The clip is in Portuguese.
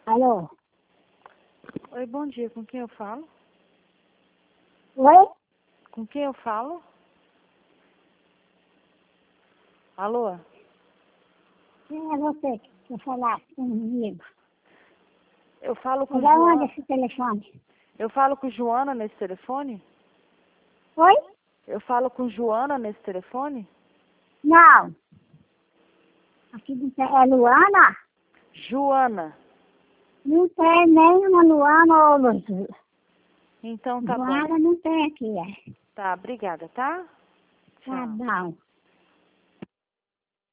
Alô? Oi, bom dia. Com quem eu falo? Oi? Com quem eu falo? Alô? Quem é você que quer falar comigo? Eu falo com Da onde Joana. esse telefone? Eu falo com Joana nesse telefone? Oi? Eu falo com Joana nesse telefone? Não. Aqui não tem. É Luana? Joana. Não tem nenhuma Luana ou Luzia. Então tá bom. Luana não tem aqui, é. Tá, obrigada, tá? Tá Tchau. bom.